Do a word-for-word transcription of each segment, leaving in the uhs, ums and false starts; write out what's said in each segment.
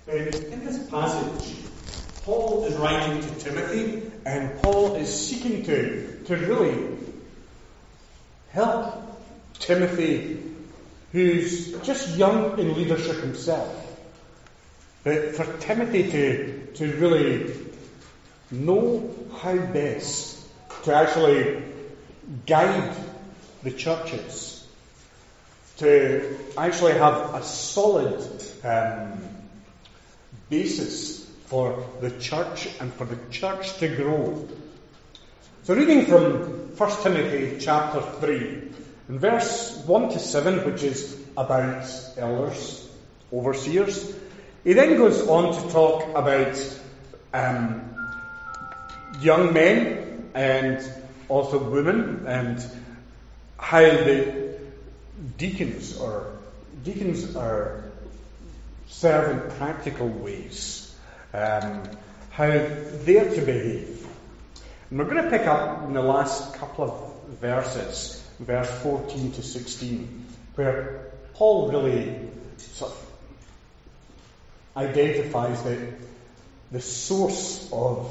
In, in this passage, Paul is writing to Timothy, and Paul is seeking to, to really help Timothy, who's just young in leadership himself. But for Timothy to, to really know how best to actually guide the churches, to actually have a solid um, basis for the church and for the church to grow. So reading from First Timothy chapter three, in verse one to seven, which is about elders, overseers, he then goes on to talk about um, young men and also women, and how the deacons or deacons are serve in practical ways, um, how they're to behave. And we're going to pick up in the last couple of verses, verse fourteen to sixteen, where Paul really sort of identifies the, the source of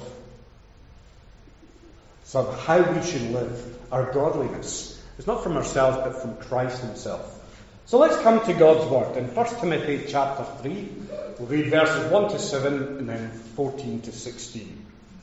sort of how we should live, our godliness. It's not from ourselves, but from Christ himself. So let's come to God's word. In First Timothy chapter three, we'll read verses one to seven and then fourteen to sixteen.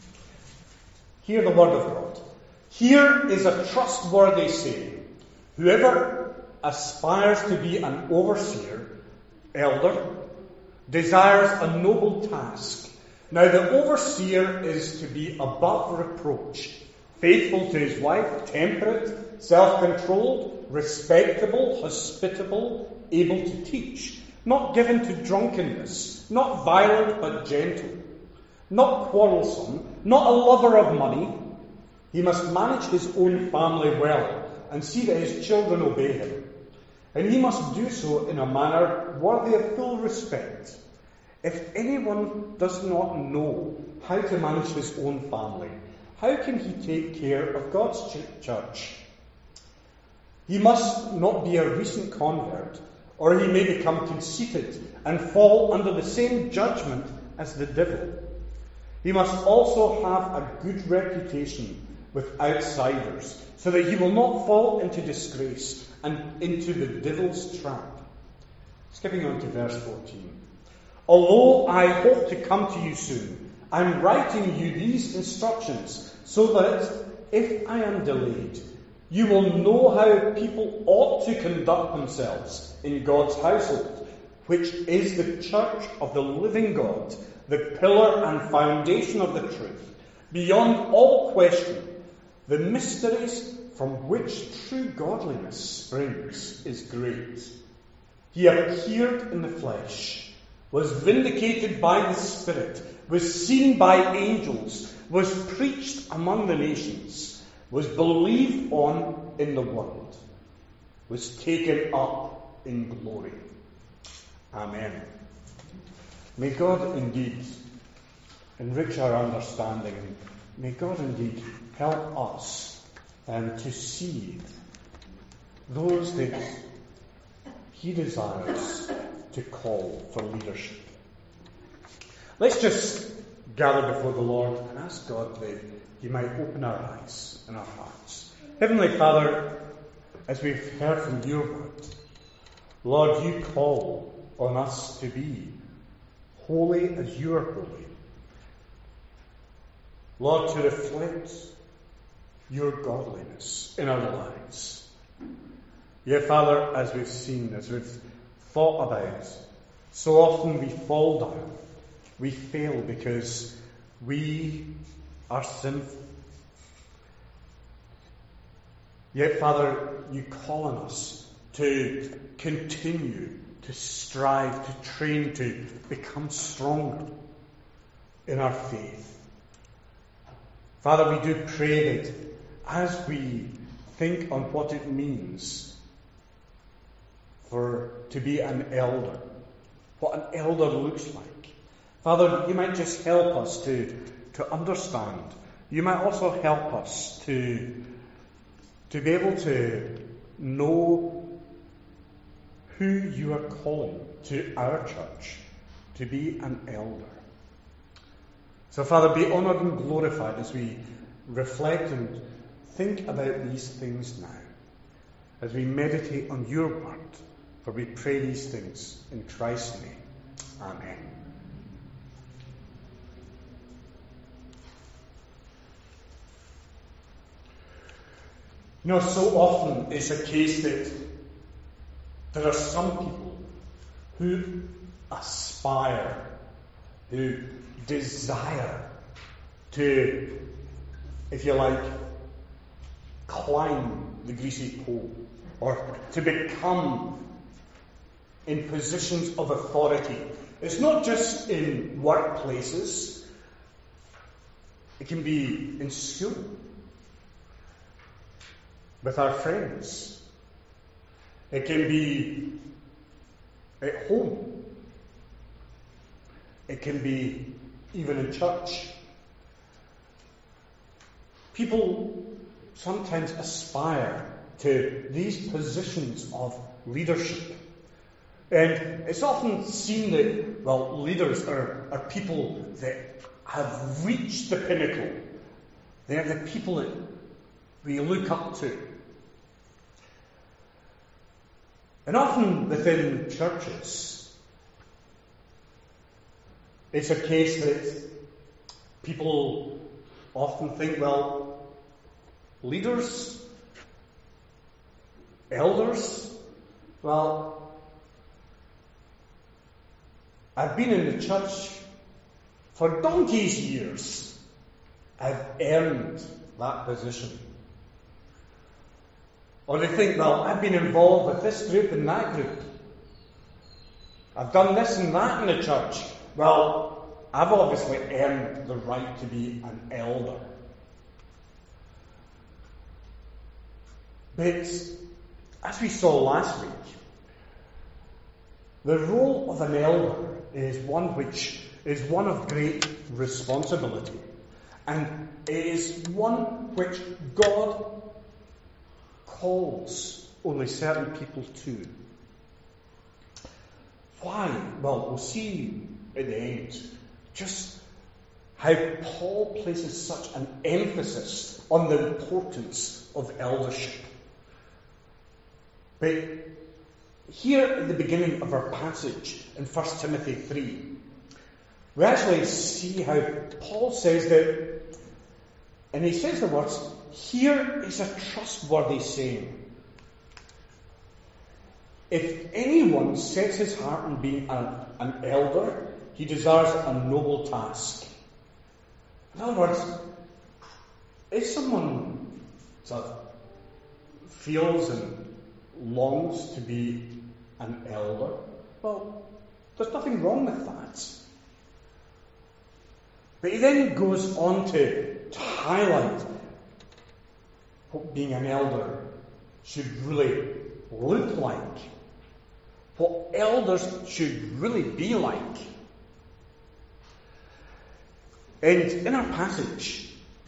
Hear the word of God. Here is a trustworthy saying: whoever aspires to be an overseer, elder, desires a noble task. Now the overseer is to be above reproach, faithful to his wife, temperate, self-controlled, respectable, hospitable, able to teach, not given to drunkenness, not violent but gentle, not quarrelsome, not a lover of money. He must manage his own family well and see that his children obey him. And he must do so in a manner worthy of full respect. If anyone does not know how to manage his own family, how can he take care of God's ch- church? He must not be a recent convert, or he may become conceited and fall under the same judgment as the devil. He must also have a good reputation with outsiders, so that he will not fall into disgrace and into the devil's trap. Skipping on to verse fourteen. Although I hope to come to you soon, I am writing you these instructions, so that if I am delayed, you will know how people ought to conduct themselves in God's household, which is the church of the living God, the pillar and foundation of the truth. Beyond all question, the mysteries from which true godliness springs is great. He appeared in the flesh, was vindicated by the Spirit, was seen by angels, was preached among the nations, was believed on in the world, was taken up in glory. Amen. May God indeed enrich our understanding. May God indeed help us um, to see those that He desires to call for leadership. Let's just gather before the Lord and ask God that He might open our eyes and our hearts. Heavenly Father, as we've heard from your word, Lord, you call on us to be holy as you are holy. Lord, to reflect your godliness in our lives. Yet, Father, as we've seen, as we've thought about, so often we fall down. We fail because we are sinful. Yet, Father, you call on us to continue to strive, to train, to become stronger in our faith. Father, we do pray that as we think on what it means for to be an elder, what an elder looks like, Father, you might just help us to, to understand. You might also help us to, to be able to know who you are calling to our church to be an elder. So, Father, be honoured and glorified as we reflect and think about these things now, as we meditate on your word. For we pray these things in Christ's name. Amen. You know, so often it's a case that there are some people who aspire, who desire to, if you like, climb the greasy pole, or to become in positions of authority. It's not just in workplaces, it can be in school, with our friends. It can be at home. It can be even in church. People sometimes aspire to these positions of leadership. And it's often seen that, well, leaders are, are people that have reached the pinnacle. They're the people that we look up to. And often within churches, it's a case that people often think, well, leaders, elders, well, I've been in the church for donkey's years. I've earned that position. Or they think, well, I've been involved with this group and that group. I've done this and that in the church. Well, I've obviously earned the right to be an elder. But as we saw last week, the role of an elder is one which is one of great responsibility. And it is one which God calls only certain people to. Why? Well, we'll see at the end just how Paul places such an emphasis on the importance of eldership. But here at the beginning of our passage in First Timothy three, we actually see how Paul says that, and he says the words, here is a trustworthy saying. If anyone sets his heart on being an, an elder, he desires a noble task. In other words, if someone sort of feels and longs to be an elder, well, there's nothing wrong with that. But he then goes on to, to highlight what being an elder should really look like. What elders should really be like. And in our passage,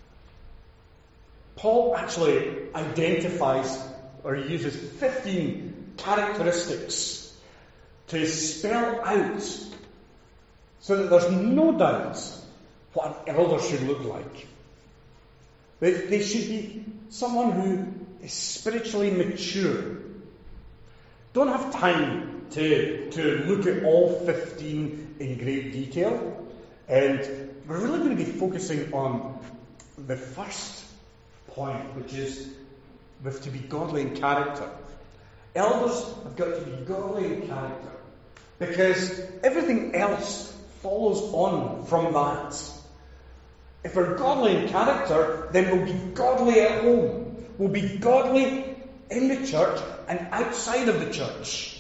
Paul actually identifies or uses fifteen characteristics to spell out so that there's no doubt what an elder should look like. They, they should be someone who is spiritually mature. Don't have time to, to look at all fifteen in great detail. And we're really going to be focusing on the first point, which is we have to be godly in character. Elders have got to be godly in character, because everything else follows on from that. If we're godly in character, then we'll be godly at home. We'll be godly in the church and outside of the church.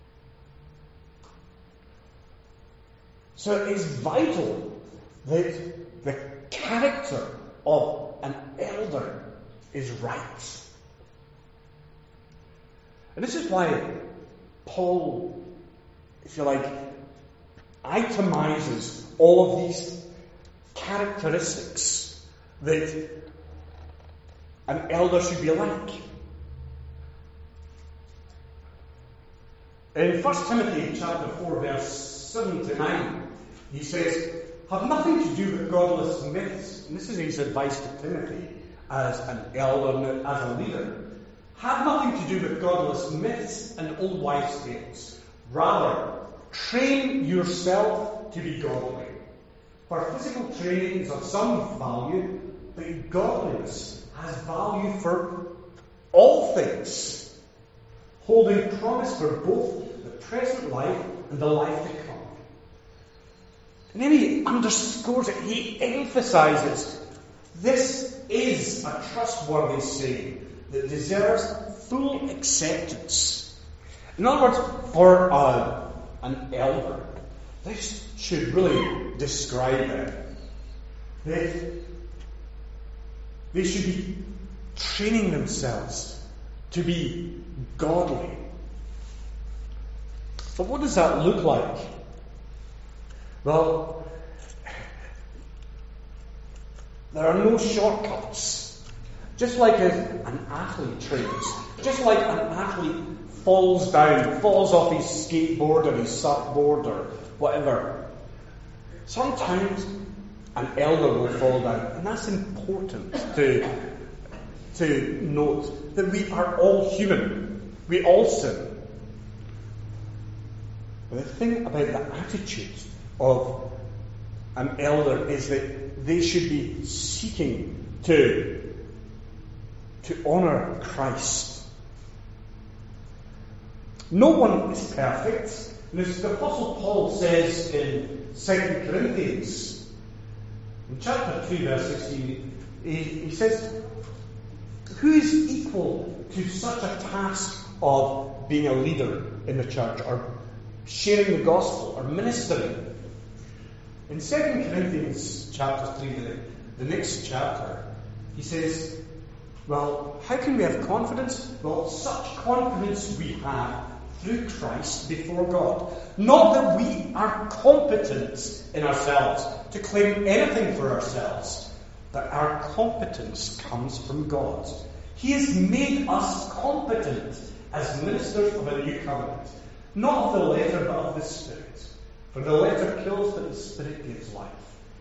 So it's vital that the character of an elder is right. And this is why Paul, if you like, itemizes all of these characteristics that an elder should be like. In First Timothy chapter four, verse seven to nine, he says, have nothing to do with godless myths. And this is his advice to Timothy as an elder, as a leader. Have nothing to do with godless myths and old wives' tales. Rather, train yourself to be godly. For physical training is of some value, but godliness has value for all things, holding promise for both the present life and the life to come. And then he underscores it, he emphasizes this is a trustworthy saying that deserves full acceptance. In other words, for uh, an elder, this should really describe them. They, they should be training themselves to be godly. But what does that look like? Well, there are no shortcuts. Just like as an athlete trains, just like an athlete falls down, falls off his skateboard or his surfboard or whatever, sometimes an elder will fall down. And that's important to, to note, that we are all human. We all sin. But the thing about the attitude of an elder is that they should be seeking to, to honour Christ. No one is perfect. And as the Apostle Paul says in Second Corinthians, in chapter two, verse sixteen, he, he says, who is equal to such a task of being a leader in the church, or sharing the gospel, or ministering? In Second Corinthians chapter three, the, the next chapter, he says, well, how can we have confidence? Well, such confidence we have through Christ before God. Not that we are competent in ourselves to claim anything for ourselves, but our competence comes from God. He has made us competent as ministers of a new covenant. Not of the letter, but of the Spirit. For the letter kills, but the Spirit gives life.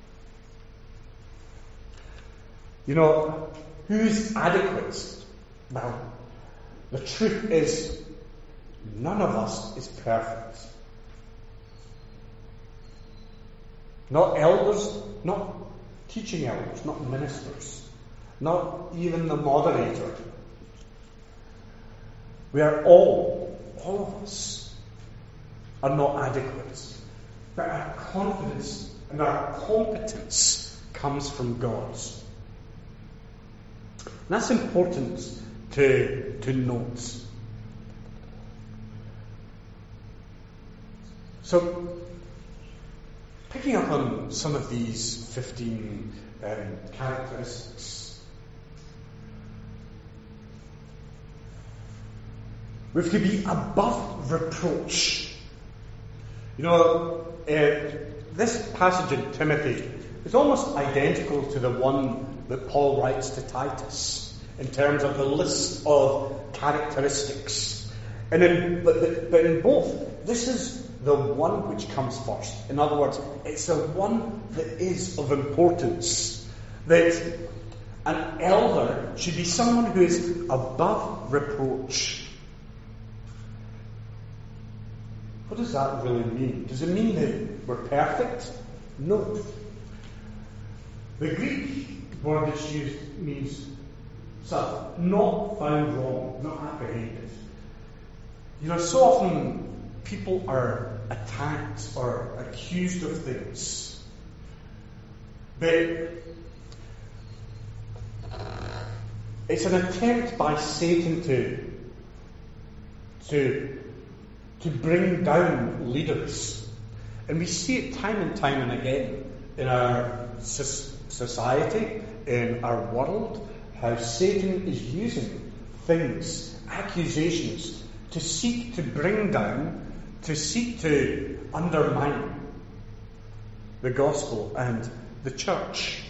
You know, who's adequate? Well, the truth is, none of us is perfect. Not elders, not teaching elders, not ministers, not even the moderator. We are all, all of us, are not adequate. But our confidence and our competence comes from God. And that's important to, to note. So, picking up on some of these fifteen um, characteristics, we have to be above reproach. You know, uh, this passage in Timothy is almost identical to the one that Paul writes to Titus in terms of the list of characteristics. And in, but, but in both, this is the one which comes first. In other words, it's the one that is of importance. That an elder should be someone who is above reproach. What does that really mean? Does it mean that we're perfect? No. The Greek word that's used means so, not found wrong, not apprehended. You know, so often people are attacked or accused of things. But it's an attempt by Satan to, to, to bring down leaders. And we see it time and time and again in our society, in our world, how Satan is using things, accusations, to seek to bring down, to seek to undermine the gospel and the church.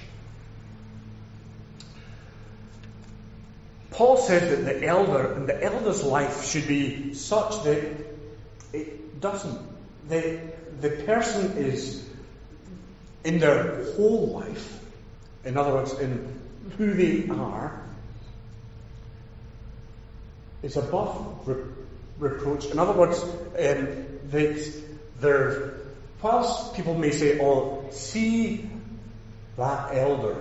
Paul says that the elder and the elder's life should be such that it doesn't, the, the person is, in their whole life, in other words, in who they are, is above re- reproach. In other words, um, that they're, whilst people may say, oh, see that elder,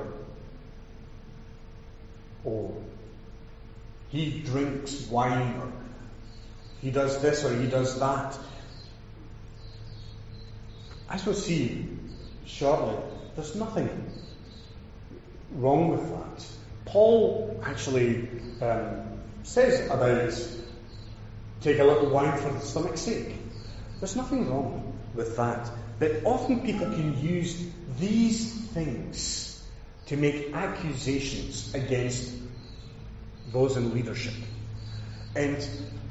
oh, he drinks wine, or he does this, or he does that. As we'll see shortly, there's nothing wrong with that. Paul actually um, says about take a little wine for the stomach's sake. There's nothing wrong with that. But often people can use these things to make accusations against those in leadership. And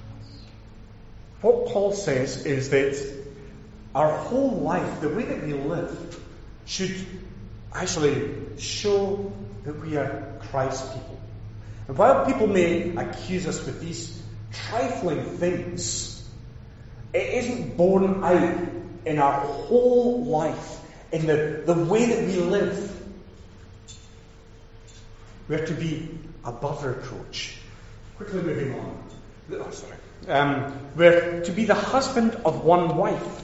what Paul says is that our whole life, the way that we live, should actually show that we are Christ's people. And while people may accuse us with these trifling things, it isn't borne out in our whole life, in the, the way that we live. We are to be above reproach. Quickly moving on. Oh, sorry. Um, we're to be the husband of one wife.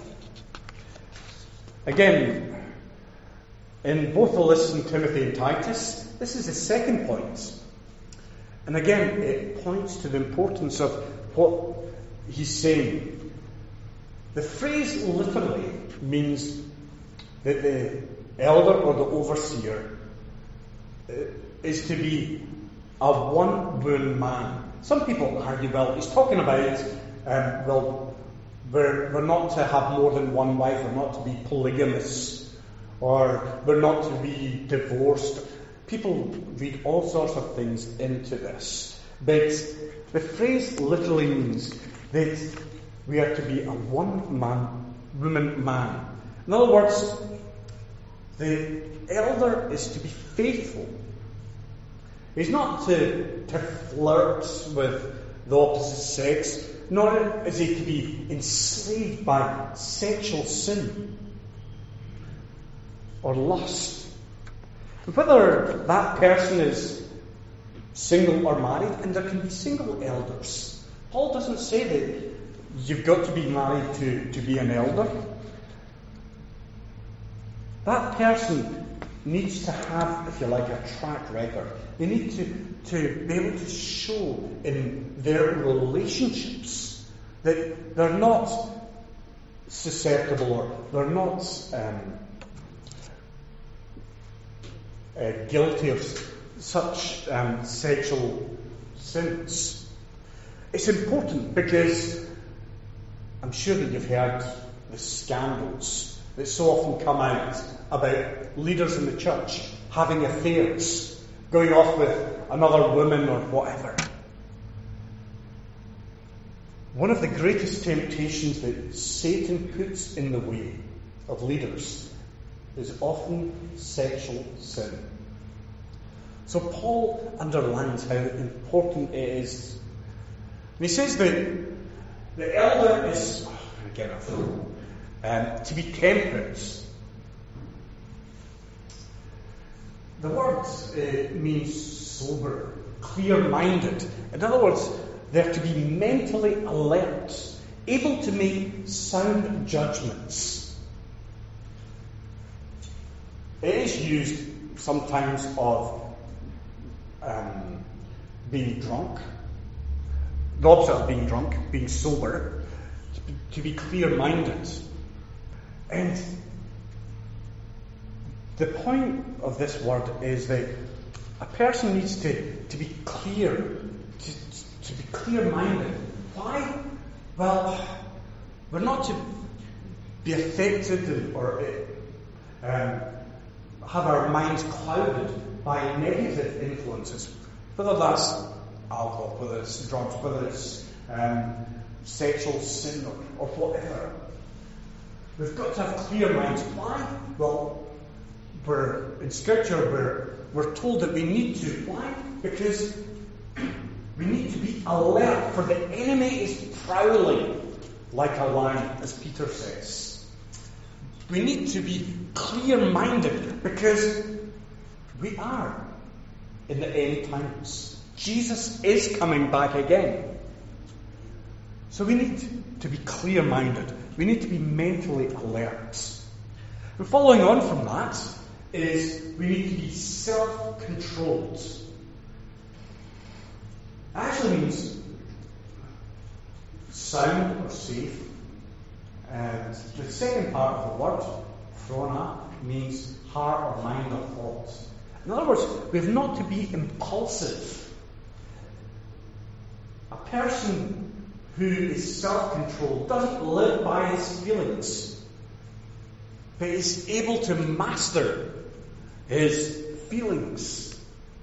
Again, in both the lists in Timothy and Titus, this is the second point. And again, it points to the importance of what he's saying. The phrase literally means that the elder or the overseer is to be a one-woman man. Some people argue, well, he's talking about, um, well, we're, we're not to have more than one wife, we're not to be polygamous, or we're not to be divorced. People read all sorts of things into this. But the phrase literally means that we are to be a one-man, woman man. In other words, the elder is to be faithful. He's not to, to flirt with the opposite sex, nor is he to be enslaved by sexual sin or lust. Whether that person is single or married, and there can be single elders. Paul doesn't say that you've got to be married to, to be an elder. That person needs to have, if you like, a track record. They need to, to be able to show in their relationships that they're not susceptible or they're not um, uh, guilty of such um, sexual sins. It's important because I'm sure that you've heard the scandals that so often come out about leaders in the church having affairs, going off with another woman or whatever. One of the greatest temptations that Satan puts in the way of leaders is often sexual sin. So Paul underlines how important it is. And he says that the elder is, oh, again, um, to be temperate. The word uh, means sober, clear-minded. In other words, they're to be mentally alert, able to make sound judgments. It is used sometimes of um, being drunk, the opposite of being drunk, being sober, to be clear-minded. And the point of this word is that a person needs to, to be clear, to, to be clear-minded. Why? Well, we're not to be affected or um, have our minds clouded by negative influences, whether that's alcohol, whether it's drugs, whether it's um, sexual sin or, or whatever. We've got to have clear minds. Why? Well, we're in Scripture we're, we're told that we need to. Why? Because we need to be alert, for the enemy is prowling like a lion, as Peter says. We need to be clear-minded because we are in the end times. Jesus is coming back again. So we need to be clear-minded. We need to be mentally alert. And following on from that is we need to be self-controlled. It actually means sound or safe. And the second part of the word, phrona, means heart or mind or thoughts. In other words, we have not to be impulsive. A person who is self-controlled doesn't live by his feelings, but is able to master his feelings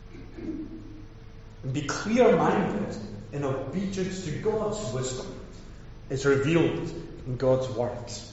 and be clear-minded in obedience to God's wisdom is revealed in God's words.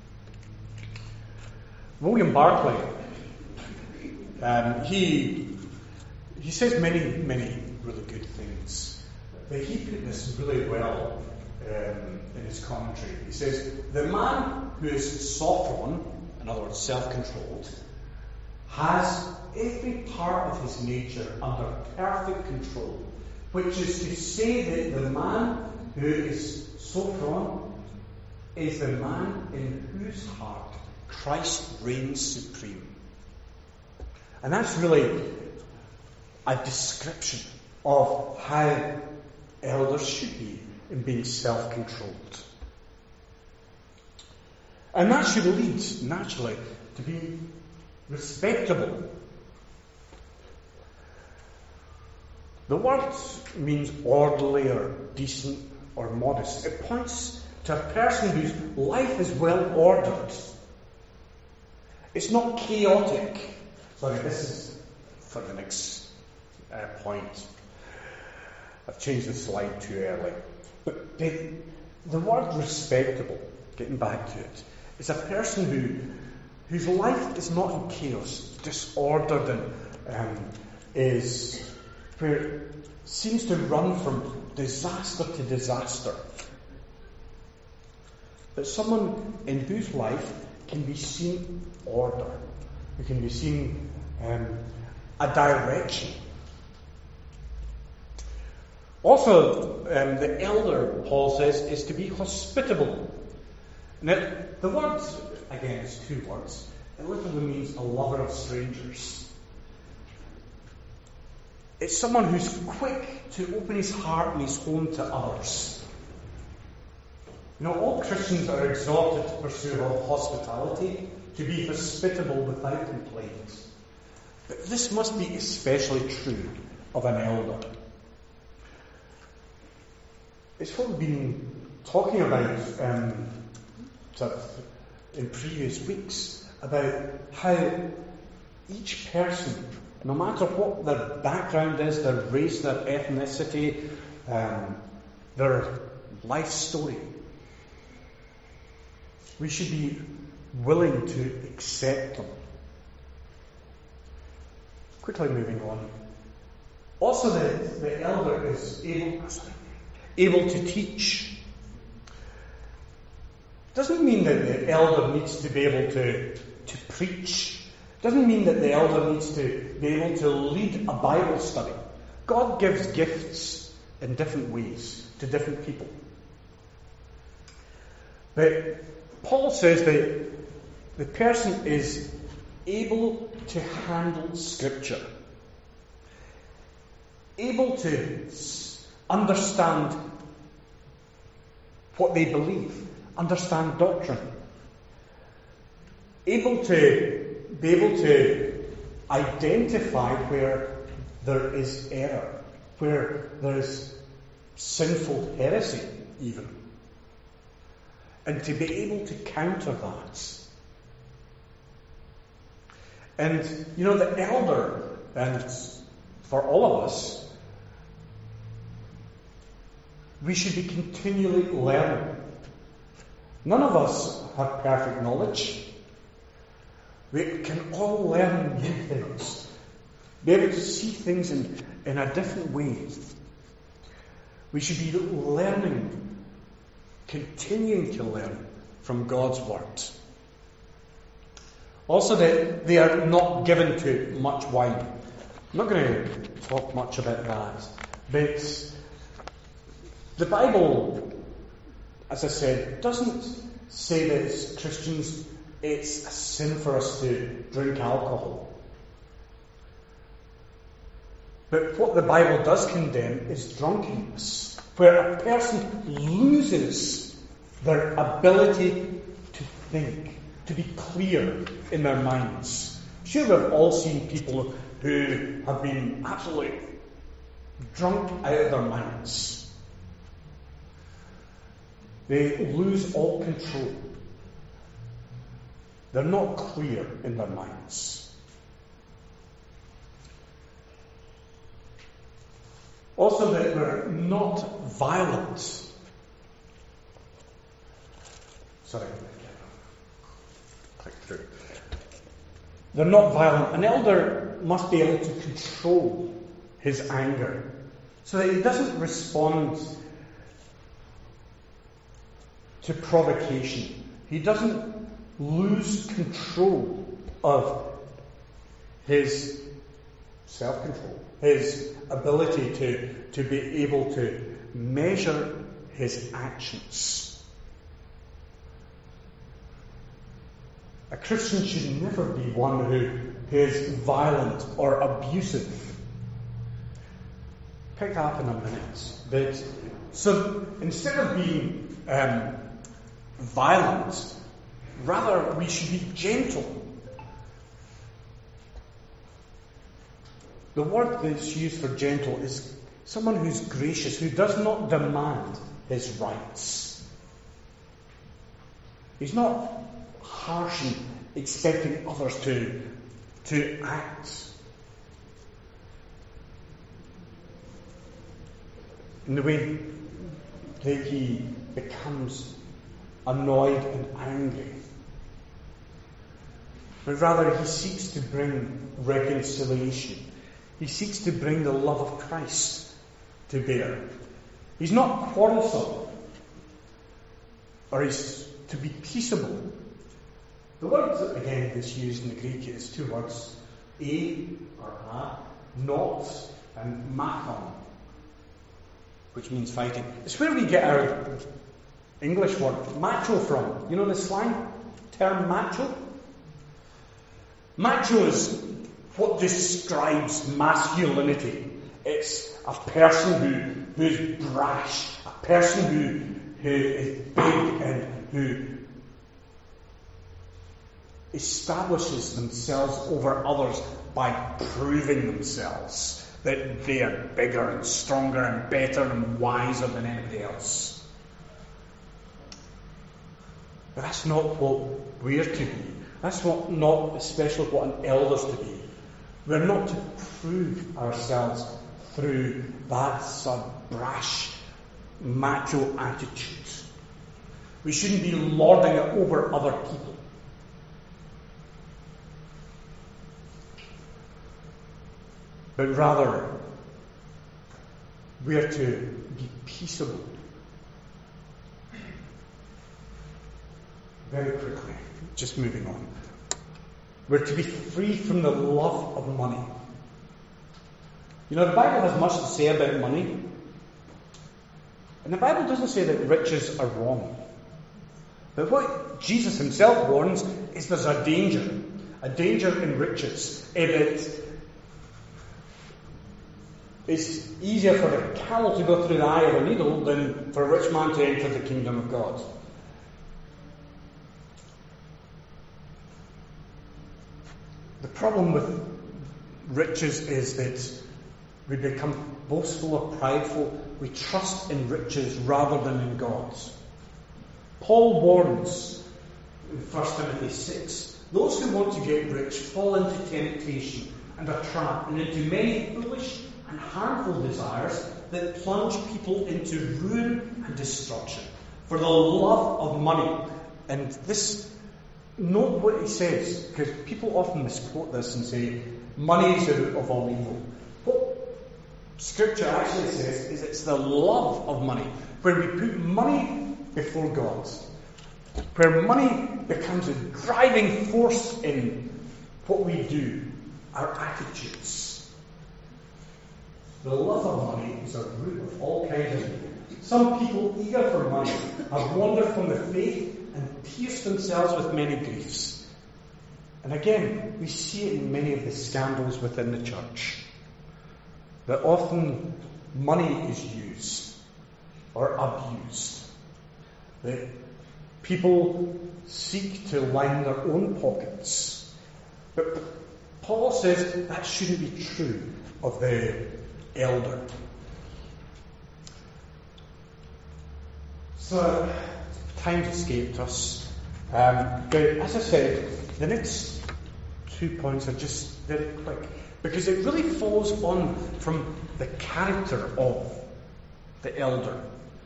William Barclay, um, he he says many, many really good things, but he put this really well um, in his commentary. He says, the man who is sophron, in other words, self-controlled, has every part of his nature under perfect control, which is to say that the man who is sophron is the man in whose heart Christ reigns supreme. And that's really a description of how elders should be in being self-controlled. And that should lead, naturally, to be respectable. The word means orderly or decent or modest. It points to a person whose life is well ordered. It's not chaotic. Sorry, this is for the next uh, point. I've changed the slide too early. But the, the word respectable, getting back to it, is a person who whose life is not in chaos, disordered, and um, is where it seems to run from disaster to disaster. But someone in whose life can be seen order, who can be seen um, a direction. Also, um, the elder, Paul says, is to be hospitable. Now, the word, again, is two words. It literally means a lover of strangers. It's someone who's quick to open his heart and his home to others. You know, all Christians are exhorted to pursue hospitality, to be hospitable without complaint. But this must be especially true of an elder. It's what we've been talking about um, sort of in previous weeks, about how each person, no matter what their background is, their race, their ethnicity, um, their life story, we should be willing to accept them. Quickly moving on. Also, the, the elder is able, able to teach. Doesn't mean that the elder needs to be able to, to preach. Doesn't mean that the elder needs to be able to lead a Bible study. God gives gifts in different ways to different people. But Paul says that the person is able to handle Scripture, able to understand what they believe, understand doctrine, able to be able to identify where there is error, where there is sinful heresy even, and to be able to counter that. And, you know, the elder, and for all of us, we should be continually learning. None of us have perfect knowledge. We can all learn new things. Be able to see things in, in a different way. We should be learning, continuing to learn from God's Word. Also, that they are not given to much wine. I'm not going to talk much about that. But the Bible, as I said, doesn't say that as Christians it's a sin for us to drink alcohol. But what the Bible does condemn is drunkenness, where a person loses their ability to think, to be clear in their minds. Sure, we've all seen people who have been absolutely drunk out of their minds. They lose all control. They're not clear in their minds. Also, that we're not violent. Sorry. Click through. They're not violent. An elder must be able to control his anger so that he doesn't respond to provocation. He doesn't lose control of his self-control, his ability to, to be able to measure his actions. A Christian should never be one who is violent or abusive. Pick that up in a minute. But so instead of being um, violent, rather we should be gentle. The word that's used for gentle is someone who's gracious, who does not demand his rights. He's not harsh and expecting others to, to act in the way that he becomes annoyed and angry. But rather he seeks to bring reconciliation. He seeks to bring the love of Christ to bear. He's not quarrelsome, or he's to be peaceable. The word, again, that's used in the Greek is two words, a or a, not, and machon, which means fighting. It's where we get our English word macho from. You know the slang term macho? Macho is what describes masculinity. It's a person who, who is brash, a person who, who is big and who establishes themselves over others by proving themselves that they are bigger and stronger and better and wiser than anybody else. But that's not what we're to be. That's what, not especially what an elder's to be. We're not to prove ourselves through that sort of brash, macho attitude. We shouldn't be lording it over other people. But rather, we are to be peaceable. Very quickly, just moving on. We're to be free from the love of money. You know, the Bible has much to say about money. And the Bible doesn't say that riches are wrong. But what Jesus himself warns is there's a danger. A danger in riches. If it It's easier for a camel to go through the eye of a needle than for a rich man to enter the kingdom of God. The problem with riches is that we become boastful or prideful. We trust in riches rather than in God. Paul warns in First Timothy six, those who want to get rich fall into temptation and a trap and into many foolish and harmful desires that plunge people into ruin and destruction for the love of money. And this, note what he says, because people often misquote this and say, money is the root of all evil. What Scripture actually says is it's the love of money, where we put money before God, where money becomes a driving force in what we do, our attitudes. The love of money is a root of all kinds of evil. Some people eager for money have wandered from the faith and pierced themselves with many griefs. And again, we see it in many of the scandals within the church, that often money is used or abused. That people seek to line their own pockets. But Paul says that shouldn't be true of the elder. So, time's escaped us. Um, but as I said, the next two points are just very quick, because it really follows on from the character of the elder.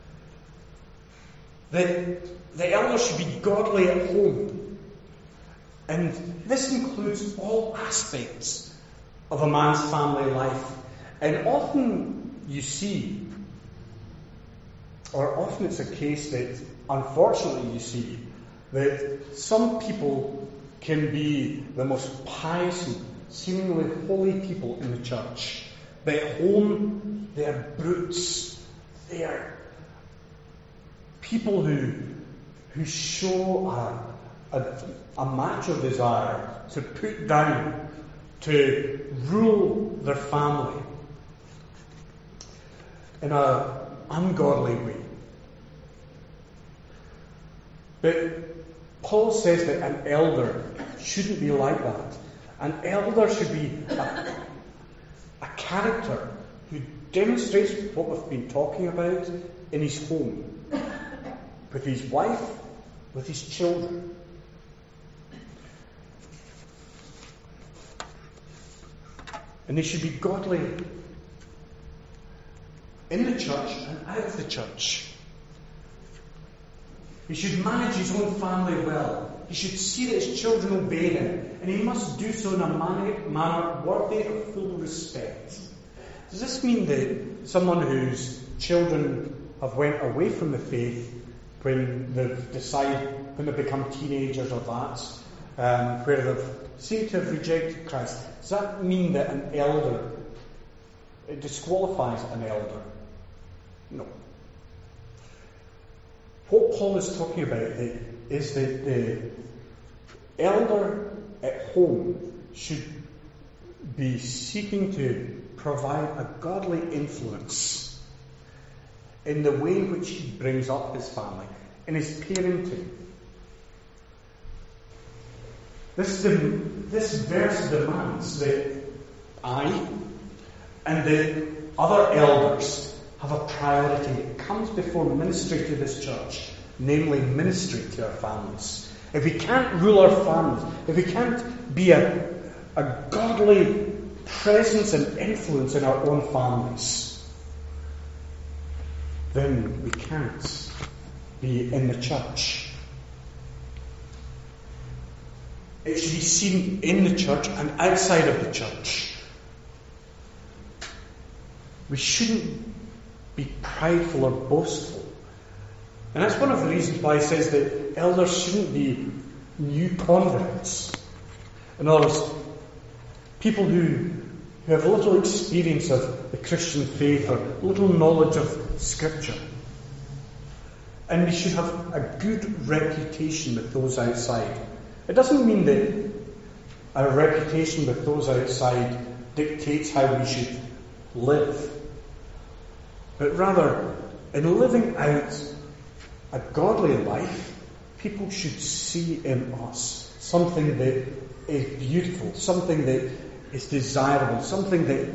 The, the elder should be godly at home. And this includes all aspects of a man's family life. And often you see, or often it's a case that unfortunately you see, that some people can be the most pious and seemingly holy people in the church. But at home, they are brutes. They are people who who show a, a, a macho desire to put down, to rule their family in an ungodly way. But Paul says that an elder shouldn't be like that. An elder should be a, a character who demonstrates what we've been talking about in his home, with his wife, with his children. And they should be godly in the church and out of the church. He should manage his own family well. He should see that his children obey him, and he must do so in a manner, manner worthy of full respect. Does this mean that someone whose children have went away from the faith when they've decided, when they become teenagers or that, um, where they've seemed to have rejected Christ, does that mean that an elder, it disqualifies an elder? No. What Paul is talking about is that the elder at home should be seeking to provide a godly influence in the way in which he brings up his family, in his parenting. This, this verse demands that I and the other elders have a priority that comes before ministry to this church, namely ministry to our families. If we can't rule our families, if we can't be a, a godly presence and influence in our own families, then we can't be in the church. It should be seen in the church and outside of the church. We shouldn't be prideful or boastful. And that's one of the reasons why he says that elders shouldn't be new converts. In other words, people who, who have little experience of the Christian faith or little knowledge of Scripture. And we should have a good reputation with those outside. It doesn't mean that our reputation with those outside dictates how we should live. But rather, in living out a godly life, people should see in us something that is beautiful, something that is desirable, something that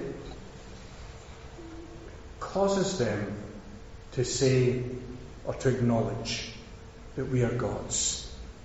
causes them to say or to acknowledge that we are God's.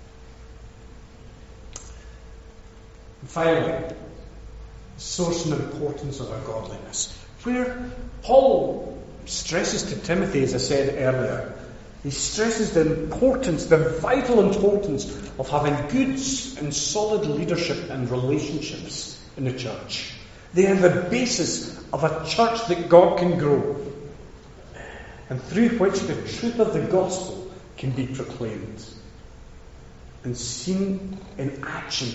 And finally, the source and importance of our godliness. Where Paul stresses to Timothy, as I said earlier, he stresses the importance, the vital importance of having good and solid leadership and relationships in the church. They are the basis of a church that God can grow, and through which the truth of the gospel can be proclaimed. and seen in action.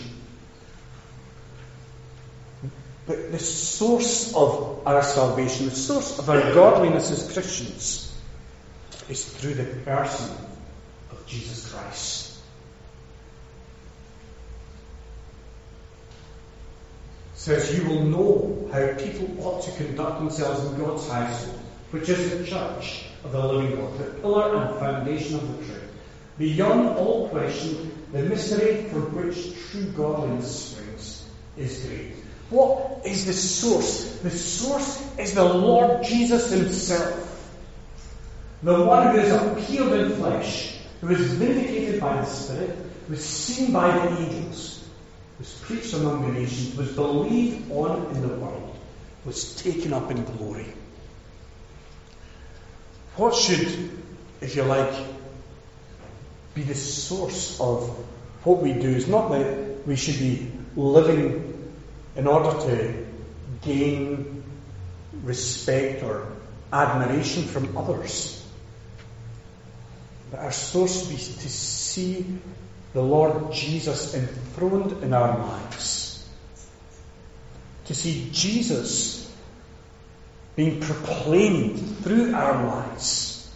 But the source of our salvation, the source of our godliness as Christians, is through the person of Jesus Christ. It says, you will know how people ought to conduct themselves in God's household, which is the church of the living God, the pillar and foundation of the truth. Beyond all question, the mystery from which true godliness springs is great. What is the source? The source is the Lord Jesus himself. The one who has appeared in flesh, who is vindicated by the Spirit, who is seen by the angels, who is preached among the nations, was believed on in the world, was taken up in glory. What should, if you like, be the source of what we do is not that we should be living in order to gain respect or admiration from others. But our source be to see the Lord Jesus enthroned in our lives. To see Jesus being proclaimed through our lives.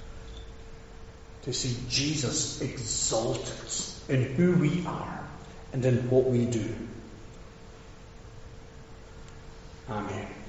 To see Jesus exalted in who we are and in what we do. Amen.